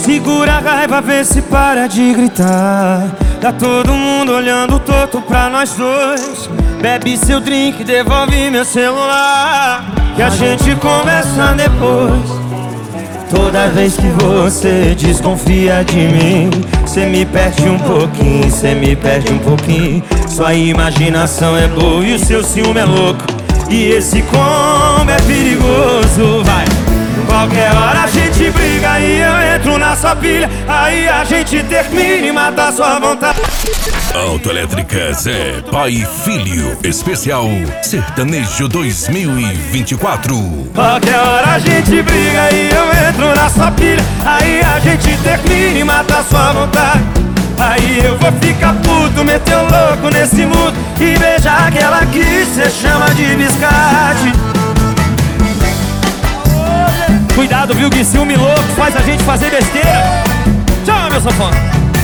Segura a raiva, vê se para de gritar. Tá todo mundo olhando torto pra nós dois. Bebe seu drink, devolve meu celular, que a gente conversa depois. Toda vez que você desconfia de mim, cê me perde um pouquinho, cê me perde um pouquinho. Sua imaginação é boa e o seu ciúme é louco, e esse combo é perigoso, vai. Qualquer hora a gente briga e eu entro na sua pilha. Aí a gente termina e mata a sua vontade. Autoelétrica Zé, pai e filho, especial Sertanejo 2024. Qualquer hora a gente briga e eu entro na sua pilha. Aí a gente termina e mata a sua vontade. Aí eu vou ficar puto, meter um louco nesse mundo e beijar aquela que cê chama de biscate. Cuidado, viu, que ciúme louco faz a gente fazer besteira. Tchau, meu safado.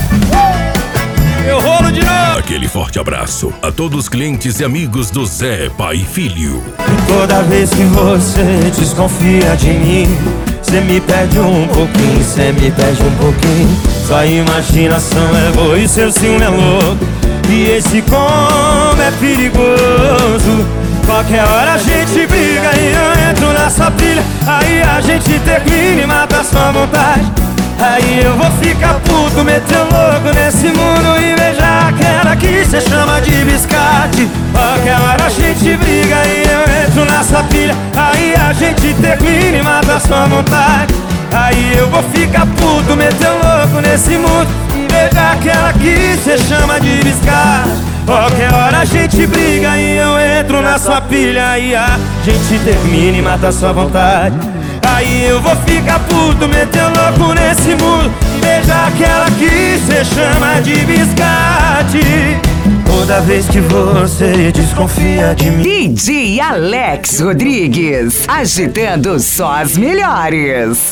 Eu rolo de novo. Aquele forte abraço a todos os clientes e amigos do Zé, pai e filho. Toda vez que você desconfia de mim, cê me perde um pouquinho, cê me perde um pouquinho. Sua imaginação é boa e seu ciúme é louco, e esse combo é perigoso. Qualquer hora a gente briga e eu entro na sua pilha. Aí a gente termina e mata a sua vontade. Aí eu vou ficar puto, meter louco nesse mundo e beijar aquela que cê chama de biscate. Qualquer hora a gente briga e eu entro na sua pilha. Aí a gente termina e mata a sua vontade. Aí eu vou ficar puto, meter louco nesse mundo e beijar aquela que cê chama de biscate. Qualquer hora a gente briga e eu entro na sua pilha. E a gente termina e mata a sua vontade. Aí eu vou ficar puto, meter louco nesse mundo e beijar aquela que cê chama de biscate. Toda vez que você desconfia de mim. DJ Alex Rodrigues, agitando só as melhores.